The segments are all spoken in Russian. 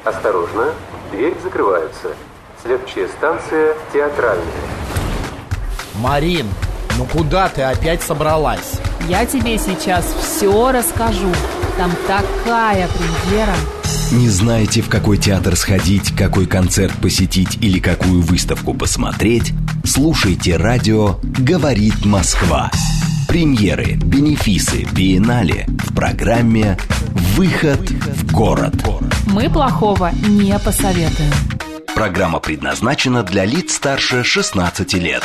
Осторожно, дверь закрывается. Следующая станция Театральная. Марин, ну куда ты опять собралась? Я тебе сейчас все расскажу. Там такая премьера. Не знаете, в какой театр сходить, какой концерт посетить или какую выставку посмотреть? Слушайте радио «Говорит Москва». Премьеры, бенефисы, биеннале в программе «Выход в город». Мы плохого не посоветуем. Программа предназначена для лиц старше 16 лет.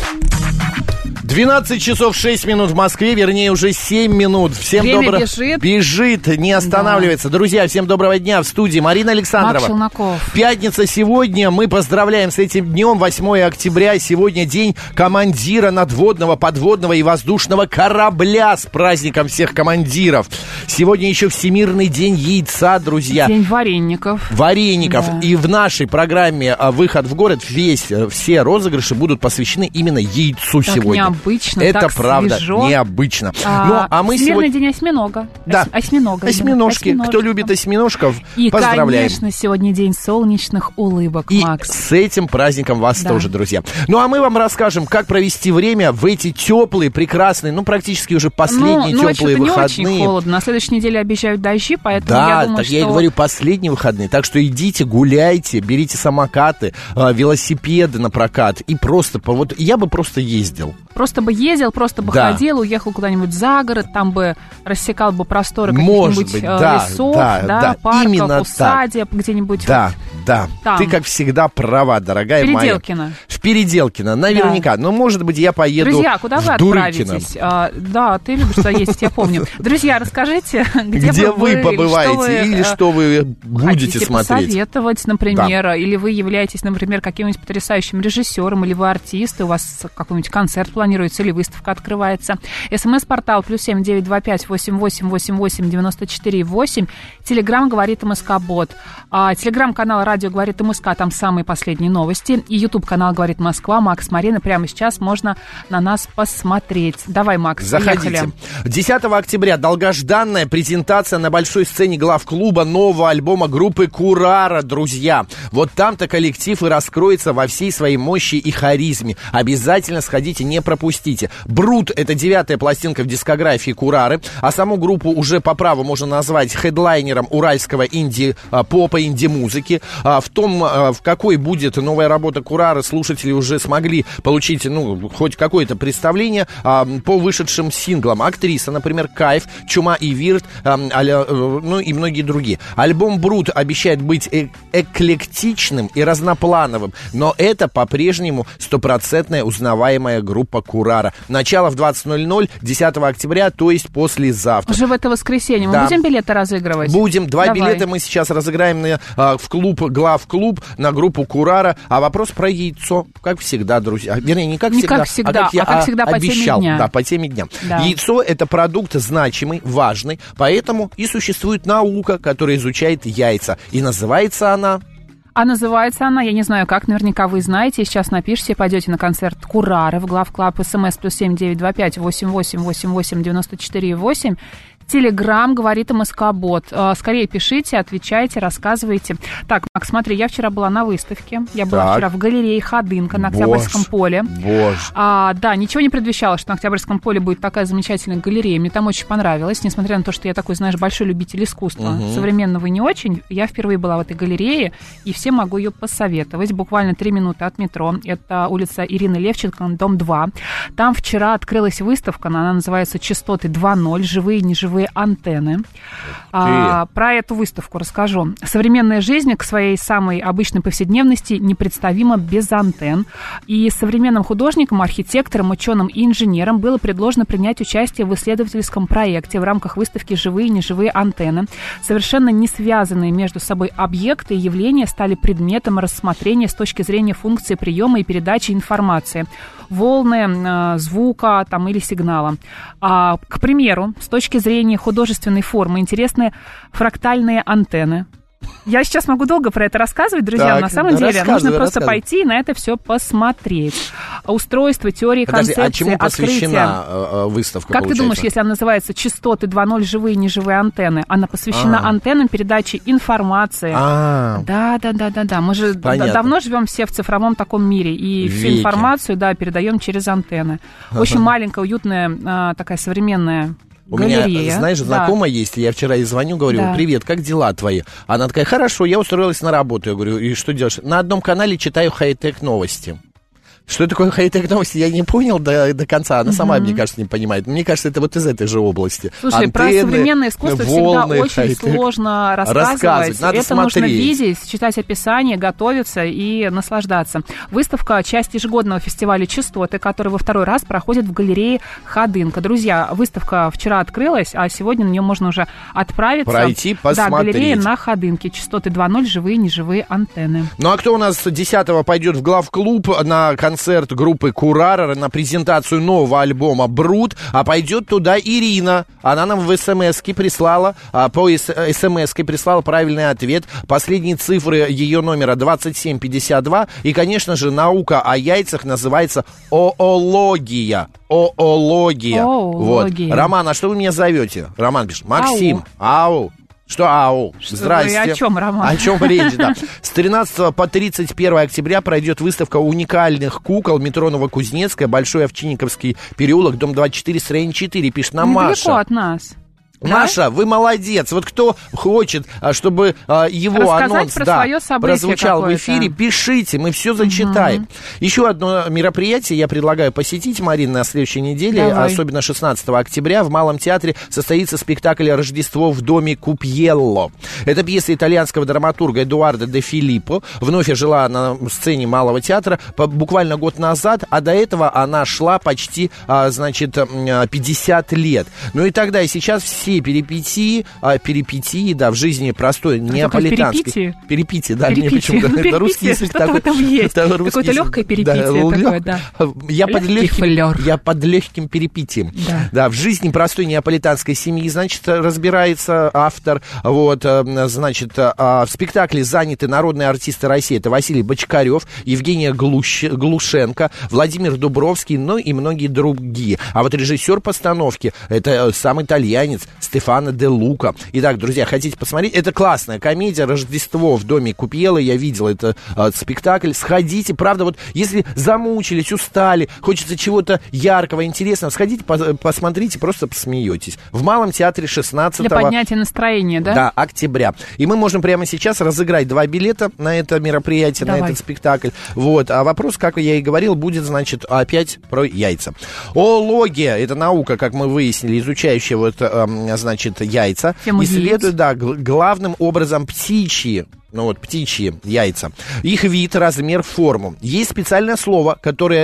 12 часов 6 минут в Москве, вернее, уже 7 минут. Всем Время бежит, не останавливается. Да. Друзья, всем доброго дня. В студии Марина Александрова. Марк Челноков. Пятница сегодня. Мы поздравляем с этим днем, 8 октября. Сегодня день командира надводного, подводного и воздушного корабля. С праздником всех командиров. Сегодня еще Всемирный день яйца, друзья. День вареников. Да. И в нашей программе «Выход в город» все розыгрыши будут посвящены именно яйцу так сегодня. Необычно, это так правда свежо. Необычно. Мы Всемирный день осьминога. Да. Осьминожки. Кто любит осьминожков, и, поздравляем. И, конечно, сегодня день солнечных улыбок, и Макс. с этим праздником вас тоже, друзья. Ну, а мы вам расскажем, как провести время в эти теплые, прекрасные, практически уже последние теплые выходные. Не очень холодно. На следующей неделе обещают дожди, поэтому я думаю, что... я и говорю, последние выходные. Так что идите, гуляйте, берите самокаты, велосипеды на прокат и просто... Вот я бы просто ездил. Просто бы ездил, просто бы ходил, уехал куда-нибудь за город, там бы рассекал бы просторы каких-нибудь лесов, парков, усадеб, где-нибудь. Да. Ты, как всегда, права, дорогая моя. В Переделкино, наверняка. Но, может быть, я поеду в Дурыкино. Друзья, куда вы отправитесь? Да, ты любишь туда ездить, я помню. Друзья, расскажите, где вы побываете или что вы будете смотреть. Посоветовать, например, или вы являетесь, например, каким-нибудь потрясающим режиссером, или вы артист, и у вас какой-нибудь концерт планируется, или выставка открывается. СМС-портал +7 925 88 88 94 8. Телеграм «Говорит МСК-бот». Телеграм-канал «Радио говорит МСК», там самые последние новости. И ютуб-канал «Говорит Москва», Макс, Марина. Прямо сейчас можно на нас посмотреть. Давай, Макс, заходите. Поехали. 10 октября долгожданная презентация на большой сцене главклуба нового альбома группы «Курара», друзья. Вот там-то коллектив и раскроется во всей своей мощи и харизме. Обязательно сходите, не пропустите. «Брут» — это 9-я пластинка в дискографии «Курары», а саму группу уже по праву можно назвать хедлайнером уральского инди-попа, инди-музыки. В том, в какой будет новая работа «Курары», слушатели уже смогли получить, хоть какое-то представление по вышедшим синглам. Актриса, например, «Кайф», «Чума и Вирт», и многие другие. Альбом «Брут» обещает быть эклектичным и разноплановым, но это по-прежнему стопроцентная узнаваемая группа «Курара». Начало в 20:00 10 октября, то есть послезавтра. Уже в это воскресенье. Мы будем билеты разыгрывать? Будем. Два билета мы сейчас разыграем в клуб, главклуб, на группу «Курара». А вопрос про яйцо, как всегда, друзья. Вернее, не как всегда, как всегда по обещал. Теме дня. Да, по теме дня. Да. Яйцо — это продукт значимый, важный, поэтому и существует наука, которая изучает яйца. И называется она... А называется она, я не знаю как, наверняка вы знаете, сейчас напишите, пойдете на концерт «Курары» в главклаб, СМС +7 925 88 88 94 8. Телеграм «Говорит МСК-бот». Скорее пишите, отвечайте, рассказывайте. Так, Макс, смотри, я вчера была на выставке. Я была вчера в галерее «Ходынка» на Октябрьском поле. Да, ничего не предвещало, что на Октябрьском поле будет такая замечательная галерея. Мне там очень понравилось, несмотря на то, что я такой, знаешь, большой любитель искусства. Современного не очень. Я впервые была в этой галерее, и всем могу ее посоветовать. Буквально 3 минуты от метро. Это улица Ирины Левченко, дом 2. Там вчера открылась выставка, она называется «Частоты 2.0. Живые и неживые антенны». Про эту выставку расскажу. Современная жизнь к своей самой обычной повседневности непредставима без антенн. И современным художникам, архитекторам, ученым и инженерам было предложено принять участие в исследовательском проекте в рамках выставки «Живые и неживые антенны». Совершенно не связанные между собой объекты и явления стали предметом рассмотрения с точки зрения функции приема и передачи информации. Волны, звука или сигнала. К примеру, с точки зрения художественной формы интересны фрактальные антенны. Я сейчас могу долго про это рассказывать, друзья, но на самом деле нужно просто пойти и на это все посмотреть. Устройство, теории, концепции, а чему посвящена выставка, Как ты думаешь, если она называется «Частоты 2.0. Живые и неживые антенны», она посвящена антеннам передачи информации. Да. Мы же давно живем все в цифровом таком мире, и всю информацию, передаем через антенны. Очень маленькая, уютная, такая современная галерея. У меня, знаешь, знакомая есть, я вчера ей звоню, говорю, привет, как дела твои? Она такая, хорошо, я устроилась на работу. Я говорю, и что делаешь? На одном канале читаю хай-тек новости. Что такое хай-тек новости, я не понял до конца. Она сама, мне кажется, не понимает. Мне кажется, это вот из этой же области. Слушай, антенны, про современное искусство всегда очень сложно рассказывать. Надо это смотреть. Нужно видеть, читать описание, готовиться и наслаждаться. Выставка — часть ежегодного фестиваля «Частоты», который во второй раз проходит в галерее Ходынка. Друзья, выставка вчера открылась, а сегодня на нее можно уже отправиться. Пройти, посмотреть. Да, галерея на Ходынке. «Частоты 2.0. Живые и неживые антенны». Ну, а кто у нас 10-го пойдет в главклуб на концерт группы Курара, на презентацию нового альбома «Брут», а пойдет туда Ирина. Она нам в СМС-ке прислала, по СМС-ке прислала правильный ответ. Последние цифры ее номера 2752. И, конечно же, наука о яйцах называется оология. Оология. Вот. Роман, а что вы меня зовете? Роман пишет, Максим. Ау. Что ау? Здрасте. О чем, Роман? О чем речь, да. С 13 по 31 октября пройдет выставка уникальных кукол метро Новокузнецкая, Большой Овчинниковский переулок, дом 24, строение 4, пишет нам Маша. Недалеко от нас. Маша, вы молодец. Вот кто хочет, чтобы его анонс прозвучал в эфире, пишите, мы все зачитаем. Еще одно мероприятие я предлагаю посетить, Марина, на следующей неделе, особенно 16 октября, в Малом театре состоится спектакль «Рождество в доме Купьелло». Это пьеса итальянского драматурга Эдуардо де Филиппо. Вновь жила на сцене Малого театра буквально год назад, а до этого она шла почти, 50 лет. Ну и тогда, и сейчас все перипетии, в жизни простой неаполитанской. Перипетии, да, мне почему-то это русский язык такой. Там есть. Какое-то легкое перипетие такое, да. Я под легким перипетием. Да, в жизни простой неаполитанской семьи, значит, разбирается автор. Вот, значит, в спектакле заняты народные артисты России. Это Василий Бочкарев, Евгения Глушенко, Владимир Дубровский, ну и многие другие. А вот режиссер постановки — это сам итальянец Стефано де Лука. Итак, друзья, хотите посмотреть? Это классная комедия «Рождество в доме Купьелло». Я видел этот спектакль. Сходите. Правда, вот если замучились, устали, хочется чего-то яркого, интересного, сходите, посмотрите, просто посмеетесь. В Малом театре 16 Для поднятия настроения, да? Да, октября. И мы можем прямо сейчас разыграть 2 билета на это мероприятие, на этот спектакль. Вот. А вопрос, как я и говорил, будет, значит, опять про яйца. Оология — это наука, как мы выяснили, изучающая вот, значит, яйца. Исследует, главным образом птичьи яйца. Их вид, размер, форму. Есть специальное слово, которым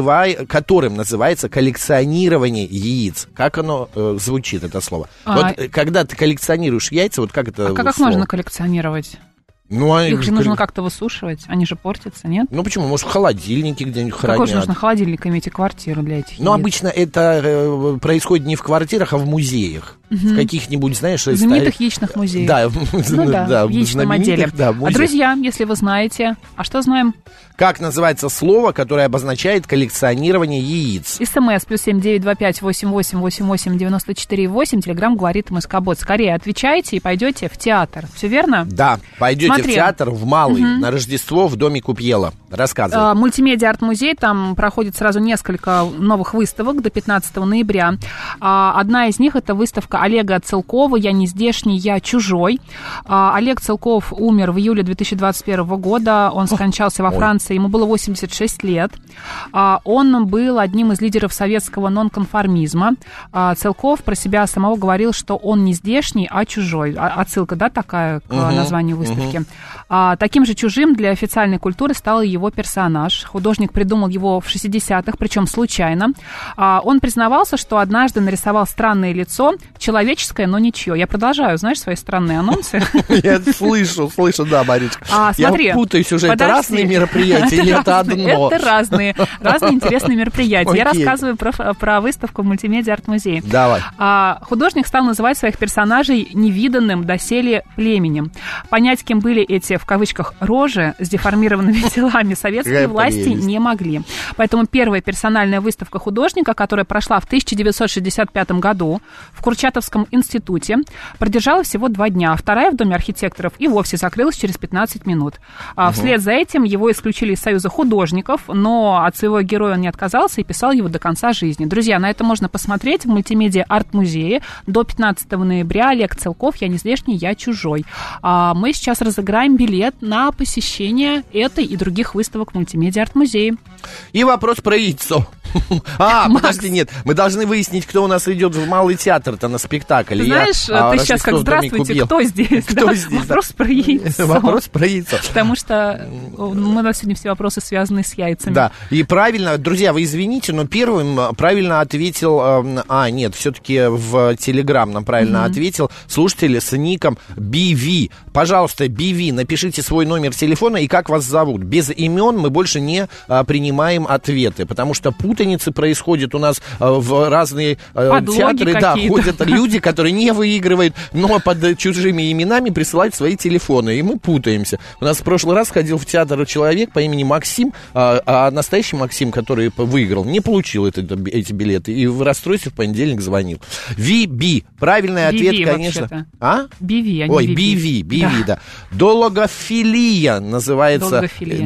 называется коллекционирование яиц. Как оно звучит, это слово? Вот когда ты коллекционируешь яйца, вот как это как слово? можно коллекционировать? Их же нужно как-то высушивать, они же портятся, нет? Ну почему? Может, в холодильнике где-нибудь хранят. Какой же нужно холодильник иметь и квартиру для этих яиц? Ну, обычно это происходит не в квартирах, а в музеях. В каких-нибудь, знаешь... знаменитых яичных музеях. Да, в яичном отделе. Друзья, если вы знаете, а что знаем? Как называется слово, которое обозначает коллекционирование яиц? СМС +7 925 88 88 94 8. Телеграм говорит МСК-бот. Скорее отвечайте и пойдете в театр. Все верно? Да, пойдете в театр в Малый на Рождество в доме Купьелло. Рассказывай. Мультимедиа арт-музей. Там проходит сразу несколько новых выставок до 15 ноября. Одна из них — это выставка Олега Целкова «Я не здешний, я чужой». Олег Целков умер в июле 2021 года. Он скончался во Франции. Ему было 86 лет. Он был одним из лидеров советского нонконформизма. Целков про себя самого говорил, что он не здешний, а чужой. Отсылка, да, такая к названию выставки. Таким же чужим для официальной культуры стало его его персонаж. Художник придумал его в 60-х, причем случайно. Он признавался, что однажды нарисовал странное лицо, человеческое, но ничье. Я продолжаю, знаешь, свои странные анонсы. Я слышу, да, Маричка. Смотри, я путаюсь уже, это разные мероприятия или это одно? Это разные интересные мероприятия. Я рассказываю про выставку в мультимедиа арт-музее. Давай. Художник стал называть своих персонажей невиданным доселе племенем. Понять, кем были эти, в кавычках, рожи с деформированными телами, советские власти не могли. Поэтому первая персональная выставка художника, которая прошла в 1965 году в Курчатовском институте, продержалась всего 2 дня, а вторая в Доме архитекторов и вовсе закрылась через 15 минут. Вслед за этим его исключили из Союза художников, но от своего героя он не отказался и писал его до конца жизни. Друзья, на это можно посмотреть в мультимедиа арт-музее до 15 ноября. Олег Целков, я не здешний, я чужой. Мы сейчас разыграем билет на посещение этой и других выставок в мультимедиа арт-музее. И вопрос про яйцо. Подожди, нет, мы должны выяснить, кто у нас идет в Малый театр-то на спектакль. Знаешь, ты сейчас как «Здравствуйте, кто здесь?» Вопрос про яйцо. Вопрос про яйцо. Потому что у нас сегодня все вопросы связаны с яйцами. Да, и правильно, друзья, вы извините, но первым правильно ответил, нет, все-таки в Телеграм нам правильно ответил слушатель с ником BV. Пожалуйста, BV, напишите свой номер телефона и как вас зовут. Без имен мы больше не принимаем ответы, потому что путаницы происходят у нас в разные театры. Да, ходят люди, которые не выигрывают, но под чужими именами присылают свои телефоны, и мы путаемся. У нас в прошлый раз ходил в театр человек по имени Максим, а настоящий Максим, который выиграл, не получил эти билеты, и в расстройстве в понедельник звонил. VB, правильный ответ, конечно. BV, а не Ой, BV, да. Дологофилия называется.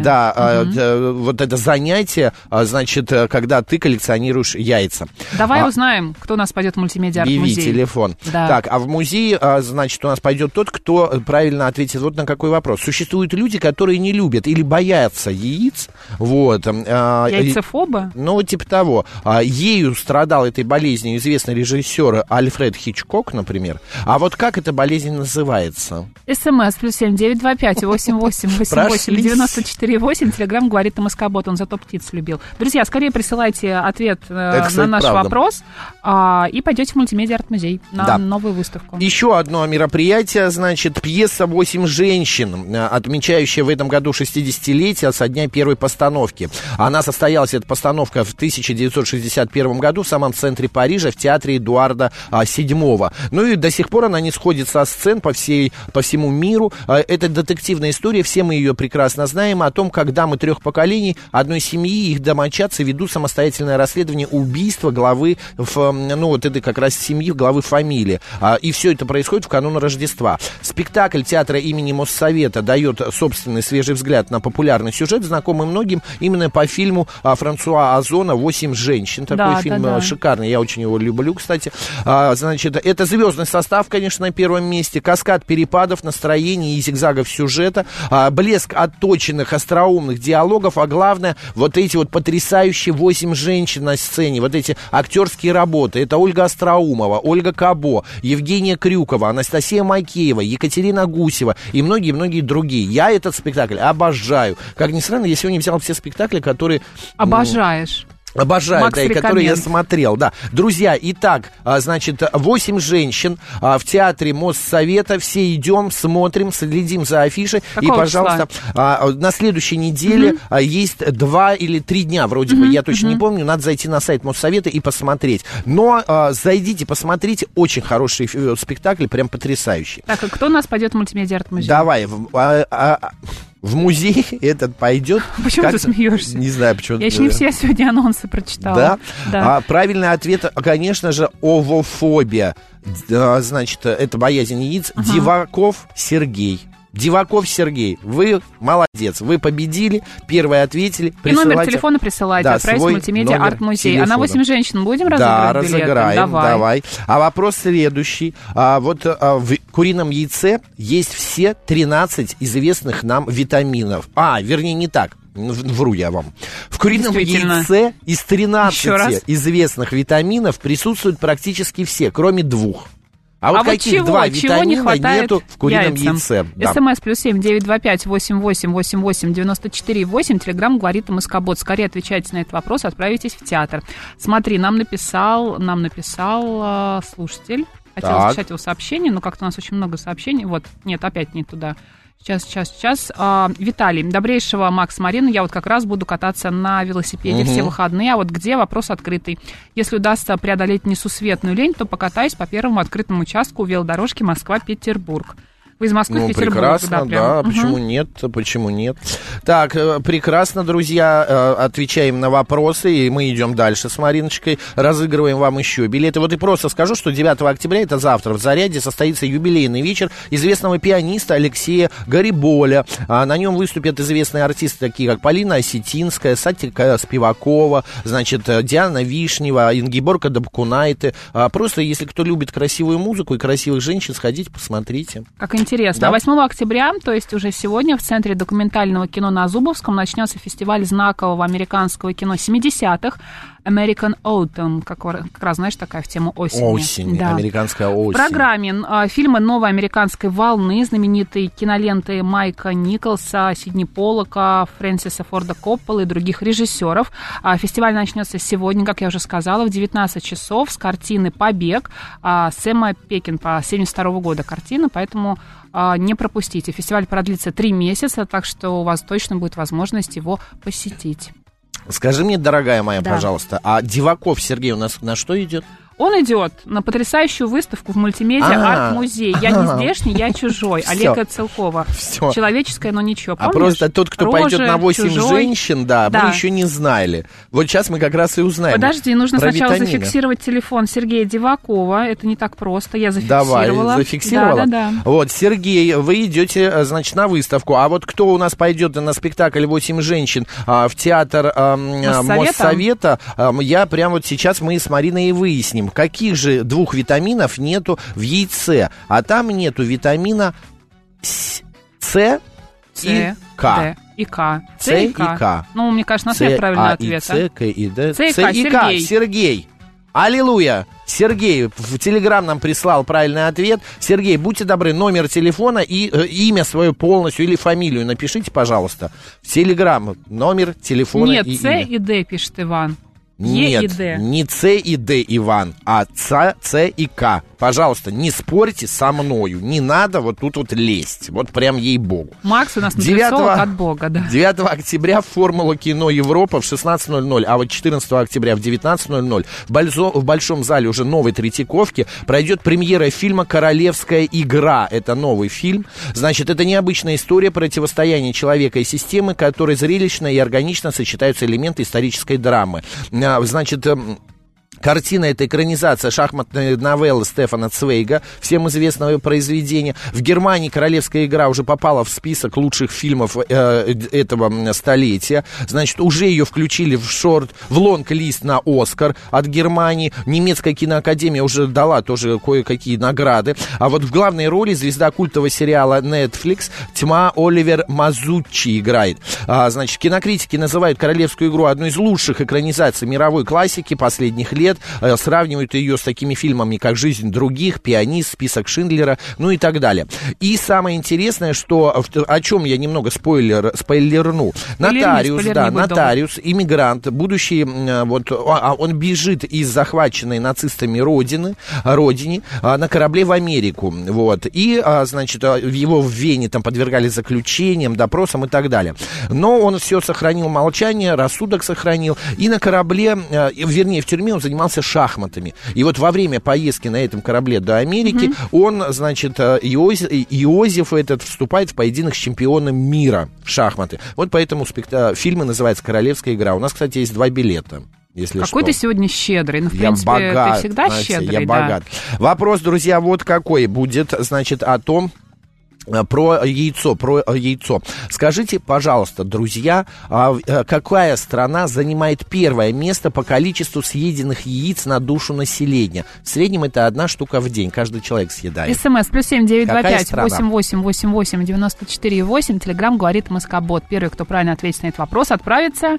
Да, вот это занятие, значит, когда ты коллекционируешь яйца. Давай узнаем, кто у нас пойдет в мультимедиа арт-музей. BV, телефон. Да. Так, а в музей, значит, у нас пойдет тот, кто правильно ответит вот на какой вопрос. Существуют люди, которые не любят или боятся яиц. Вот. Яйцефобы? Ну, типа того. Ею страдал этой болезнью известный режиссер Альфред Хичкок, например. А вот как эта болезнь называется? СМС +7 925 8888 94 Телеграм говорит МСК-бот, он зато птиц любил. Друзья, скорее присылайте ответ на наш вопрос и пойдете в мультимедиа арт-музей на новую выставку. Еще одно мероприятие, значит, пьеса «8 женщин», отмечающая в этом году 60-летие со дня первой постановки. Она состоялась, эта постановка, в 1961 году в самом центре Парижа в театре Эдуарда VII. Ну и до сих пор она не сходит со сцен по всему миру. Это детективная история, все мы ее прекрасно знаем, о том, как дамы 3 поколений одной семьи и их домочадцы ведут самостоятельное расследование убийства главы, вот этой как раз семьи, главы фамилии. И все это происходит в канун Рождества. Спектакль театра имени Моссовета дает собственный свежий взгляд на популярный сюжет, знакомый многим именно по фильму Франсуа Озона «8 женщин». Такой фильм шикарный, я очень его люблю, кстати. Значит, это звездный состав, конечно, на первом месте, каскад перепадов, настроений и зигзагов сюжета, блеск отточенных, остроумных диалогов, а главное, вот эти вот потрясающие 8 женщин на сцене, вот эти актерские работы. Это Ольга Остроумова, Ольга Кабо, Евгения Крюкова, Анастасия Макеева, Екатерина Гусева и многие-многие другие. Я этот спектакль обожаю. Как ни странно, я сегодня взял все спектакли, которые... Обожаешь. Обожаю, Макс, да, и которые я смотрел, да. Друзья, итак, значит, 8 женщин в театре Моссовета. Все идем, смотрим, следим за афишей. Какого и, пожалуйста, на следующей неделе есть 2 или 3 дня, вроде бы, я точно не помню. Надо зайти на сайт Моссовета и посмотреть. Но зайдите, посмотрите. Очень хороший спектакль, прям потрясающий. Так, а кто у нас пойдет в мультимедиа арт-музей? Давай, в музей этот пойдет. Почему ты смеешься? Не знаю, почему. Я еще не все сегодня анонсы прочитала. Да? Правильный ответ, конечно же, овофобия. Значит, это боязнь яиц. Диваков Сергей. Диваков Сергей, вы молодец, вы победили, первые ответили. И номер телефона присылайте, отправить в мультимедиа арт-музей. А на 8 женщин будем разыгрывать билеты? Да, разыграем, давай. А вопрос следующий. Вот в курином яйце есть все 13 известных нам витаминов. Вернее, не так. Вру я вам. В курином яйце из 13 известных витаминов присутствуют практически все, кроме 2. А вот вот каких два чего не витамина хватает нету в курином яйцам? яйце? Да. СМС +7 925 88 88 94 8. Телеграм говорит МСК-бот. Скорее отвечайте на этот вопрос, отправитесь в театр. Смотри, нам написал слушатель. Хотела зачитать его сообщение, но как-то у нас очень много сообщений. Вот, нет, опять не туда. Сейчас. Виталий, добрейшего Макс, Марина, я вот как раз буду кататься на велосипеде все выходные, а вот где вопрос открытый. Если удастся преодолеть несусветную лень, то покатаюсь по первому открытому участку велодорожки Москва-Петербург. Вы из Москвы в Петербург. Прекрасно, да, почему нет? Так, прекрасно, друзья, отвечаем на вопросы, и мы идем дальше с Мариночкой, разыгрываем вам еще билеты. Вот и просто скажу, что 9 октября, это завтра, в Зарядье состоится юбилейный вечер известного пианиста Алексея Гариболя. На нем выступят известные артисты, такие как Полина Осетинская, Сатика Спивакова, значит, Диана Вишнева, Ингеборга Дабкунайте. Просто, если кто любит красивую музыку и красивых женщин, сходите, посмотрите. Как интересно. Да? 8 октября, то есть уже сегодня, в Центре документального кино на Зубовском начнется фестиваль знакового американского кино 70-х American Autumn, как раз, знаешь, такая в тему осени. Осень, да. Американская осень. В программе фильмы новой американской волны, знаменитые киноленты Майка Николса, Сидни Поллака, Фрэнсиса Форда Копполы и других режиссеров. Фестиваль начнется сегодня, как я уже сказала, в 19 часов с картины «Побег» Сэма Пекинпа 1972 года картина, поэтому не пропустите. Фестиваль продлится 3 месяца, так что у вас точно будет возможность его посетить. Скажи мне, дорогая моя, пожалуйста, а Диваков Сергей у нас на что идет? Он идет на потрясающую выставку в мультимедиа «Арт-музей». Я не здешний, я чужой. Олега Целкова. Человеческое, но ничего. Помнишь? А просто тот, кто пойдет на 8 чужой, женщин, мы еще не знали. Вот сейчас мы как раз и узнаем. Подожди, нужно сначала витамины. Зафиксировать телефон Сергея Дивакова. Это не так просто. Я зафиксировала. Давай, зафиксировала? Да. Вот, Сергей, вы идете, значит, на выставку. А вот кто у нас пойдет на спектакль «8 женщин» в театр Моссовета, я прямо вот сейчас мы с Мариной и выясним. Каких же 2 витаминов нету в яйце? А там нету витамина С и К. И К. С и К. Ну, мне кажется, у нас нет правильного ответа. С, К и Д. С и К. Сергей. Аллилуйя! Сергей в Телеграм нам прислал правильный ответ. Сергей, будьте добры, номер телефона и имя свое полностью или фамилию напишите, пожалуйста. В Телеграм номер телефона Нет, и С имя. и Д пишет Иван. Нет, Е и Д. не С и Д, Иван, а С и К. Пожалуйста, не спорьте со мною. Не надо вот тут вот лезть. Вот прям ей-богу. Макс у нас нутрициолог от Бога, да. 9 октября «Формула кино Европа» в 16:00, а вот 14 октября в 19:00 в Большом зале уже новой Третьяковки пройдет премьера фильма «Королевская игра». Это новый фильм. Значит, это необычная история противостояния человека и системы, которой зрелищно и органично сочетаются элементы исторической драмы. Значит, картина — это экранизация шахматной новеллы Стефана Цвейга, всем известного произведения. В Германии «Королевская игра» уже попала в список лучших фильмов этого столетия. Значит, уже ее включили в лонг-лист на «Оскар» от Германии. Немецкая киноакадемия уже дала тоже кое-какие награды. А вот в главной роли звезда культового сериала Netflix «Тьма» Оливер Мазуччи играет. Значит, кинокритики называют «Королевскую игру» одной из лучших экранизаций мировой классики последних лет. Сравнивают ее с такими фильмами, как «Жизнь других», «Пианист», «Список Шиндлера», ну и так далее. И самое интересное, что, о чем я немного спойлерну. Нотариус, иммигрант, будущий, вот, он бежит из захваченной нацистами родине на корабле в Америку. Вот. И, значит, его в Вене там подвергали заключениям, допросам и так далее. Но он все сохранил молчание, рассудок сохранил. И на корабле, вернее, в тюрьме он занимался шахматами. И вот во время поездки на этом корабле до Америки он, значит, Иозеф этот вступает в поединок с чемпионом мира в шахматы. Вот поэтому фильм называется «Королевская игра». У нас, кстати, есть 2 билета. Какой ты сегодня щедрый. Ну, в принципе, богат, ты всегда знаете, щедрый. Я богат. Вопрос, друзья, вот какой будет, значит, о том, Про яйцо. Скажите, пожалуйста, друзья, какая страна занимает первое место по количеству съеденных яиц на душу населения? В среднем это 1 штука в день, каждый человек съедает. СМС +7 925 88 88 94 8. Телеграм говорит Москобот. Первый, кто правильно ответит на этот вопрос, отправится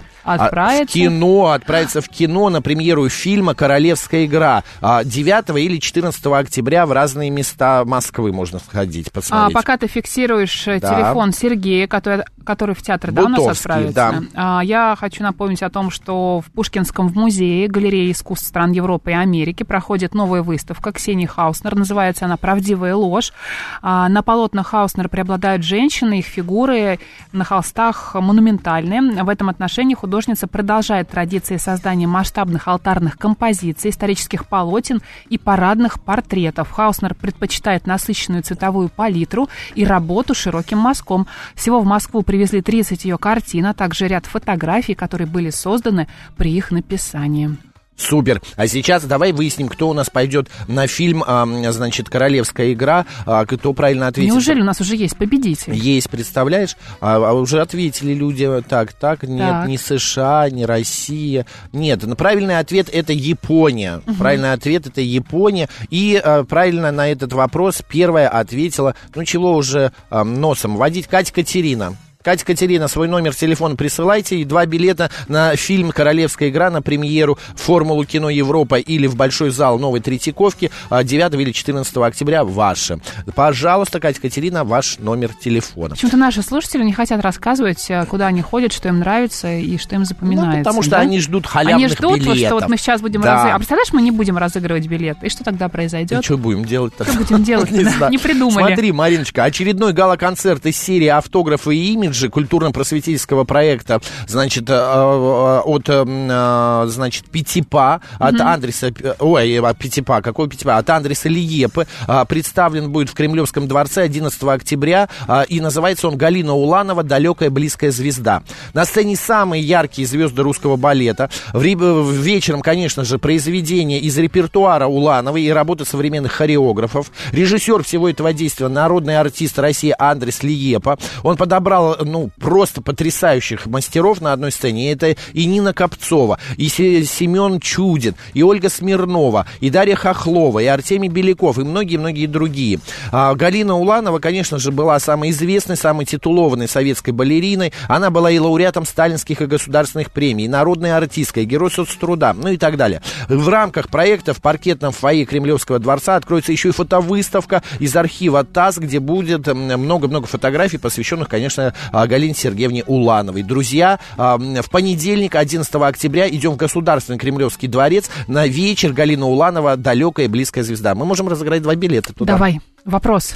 в кино на премьеру фильма «Королевская игра». 9 или 14 октября в разные места Москвы можно сходить, посмотреть. Пока ты фиксируешь телефон Сергея, который в театр, у нас отправится. Да. Я хочу напомнить о том, что в Пушкинском музее галереи искусств стран Европы и Америки проходит новая выставка Ксении Хауснер. Называется она «Правдивая ложь». На полотнах Хауснер преобладают женщины, их фигуры на холстах монументальные. В этом отношении художница продолжает традиции создания масштабных алтарных композиций, исторических полотен и парадных портретов. Хауснер предпочитает насыщенную цветовую палитру и работу широким мазком. Всего в Москву привезли 30 ее картин, а также ряд фотографий, которые были созданы при их написании. Супер. А сейчас давай выясним, кто у нас пойдет на фильм, значит, «Королевская игра». Кто правильно ответит? Неужели у нас уже есть победитель? Есть, представляешь? Уже ответили люди. Так, нет, не США, не Россия. Нет, правильный ответ – это Япония. Правильный ответ – это Япония. И правильно на этот вопрос первая ответила, чего уже носом водить, Катя-Катерина. Катя-Катерина, свой номер телефона присылайте, и 2 билета на фильм «Королевская игра» на премьеру «Формулу кино Европа» или в Большой зал Новой Третьяковки 9 или 14 октября ваши. Пожалуйста, Катя-Катерина, ваш номер телефона. Почему-то наши слушатели не хотят рассказывать, куда они ходят, что им нравится и что им запоминается. Потому что они ждут халявных билетов. Они ждут, что мы сейчас будем разыгрывать. А представляешь, мы не будем разыгрывать билеты. И что тогда произойдет? И что будем делать-то? Что будем делать? Не придумали. Смотри, Мариночка, очередной гала-концерт из серии «Автографы и имиджи» культурно-просветительского проекта, значит, от Пятипа, от Андреса, Пятипа, какой Пятипа? От Андреса Лиепы, представлен будет в Кремлевском дворце 11 октября, и называется он «Галина Уланова. Далекая близкая звезда». На сцене самые яркие звезды русского балета. Вечером, конечно же, произведения из репертуара Улановой и работы современных хореографов. Режиссер всего этого действия — народный артист России Андрес Лиепа. Он подобрал просто потрясающих мастеров на одной сцене. Это и Нина Копцова, и Семен Чудин, и Ольга Смирнова, и Дарья Хохлова, и Артемий Беляков, и многие-многие другие. Галина Уланова, конечно же, была самой известной, самой титулованной советской балериной. Она была и лауреатом сталинских и государственных премий, и народной артисткой, и герой соцтруда, и так далее. В рамках проекта в паркетном фойе Кремлевского дворца откроется еще и фотовыставка из архива ТАСС, где будет много-много фотографий, посвященных, конечно, Галине Сергеевне Улановой. Друзья, в понедельник, 11 октября, идем в Государственный Кремлевский дворец на вечер «Галина Уланова. Далекая близкая звезда». Мы можем разыграть 2 билета туда. Давай. Вопрос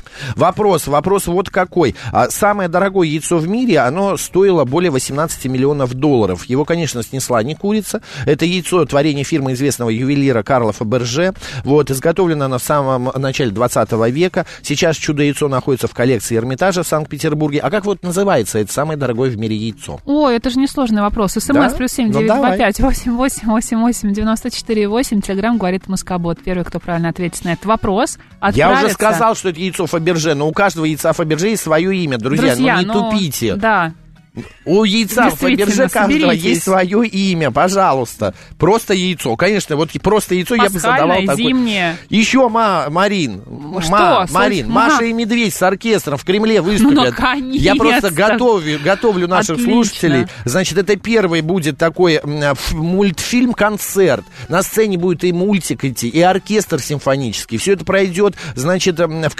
вот какой. Самое дорогое яйцо в мире, оно стоило более 18 миллионов долларов. Его, конечно, снесла не курица. Это яйцо творение фирмы известного ювелира Карла Фаберже. Изготовлено оно в самом начале 20 века. Сейчас чудо-яйцо находится в коллекции Эрмитажа в Санкт-Петербурге. А как называется это самое дорогое в мире яйцо? Ой, это же несложный вопрос. СМС +7 925 88 88 94 8. Телеграм говорит Москобот. Первый, кто правильно ответит на этот вопрос, отправится. Я уже сказал, что это яйцо Фаберже, но у каждого яйца Фаберже есть свое имя, друзья, не тупите. Да. У яйца Фаберже каждого есть свое имя, пожалуйста. Просто яйцо. Конечно, просто яйцо я бы задавал такое. Зимнее. Еще, Марин, Маша и Медведь с оркестром в Кремле выступят. Я просто готовлю наших слушателей. Значит, это первый будет такой мультфильм-концерт. На сцене будет и мультик идти, и оркестр симфонический. Все это пройдет, значит,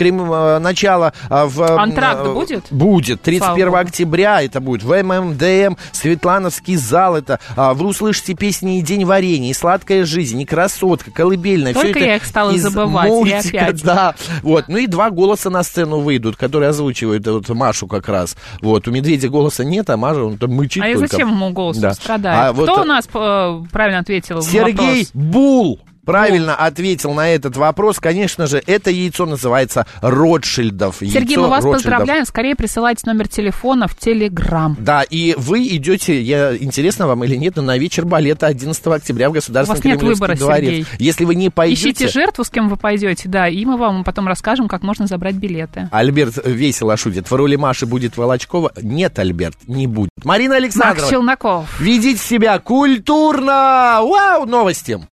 начало в... Антракт будет? Будет. 31 октября это будет. В ММДМ, Светлановский зал. Это вы услышите песни «И день варенья», «И сладкая жизнь», «И красотка», «Колыбельная». Только все я это их стала забывать, мультика, и опять. Да. И 2 голоса на сцену выйдут, которые озвучивают Машу как раз. У Медведя голоса нет, а Маша, он там мычит только. И зачем ему голос страдает? Кто у нас правильно ответил? Сергей Бул. правильно ответил на этот вопрос. Конечно же, это яйцо называется Ротшильдов. Сергей, мы вас поздравляем. Скорее присылайте номер телефона в Телеграм. Да, и вы идете, интересно вам или нет, на вечер балета 11 октября в Государственный Кремлевский дворец. Сергей. Если вы не пойдете... Ищите жертву, с кем вы пойдете, да, и мы вам потом расскажем, как можно забрать билеты. Альберт весело шутит. В роли Маши будет Волочкова. Нет, Альберт, не будет. Марина Александровна. Макс Челноков. Ведите себя культурно. Вау, новости.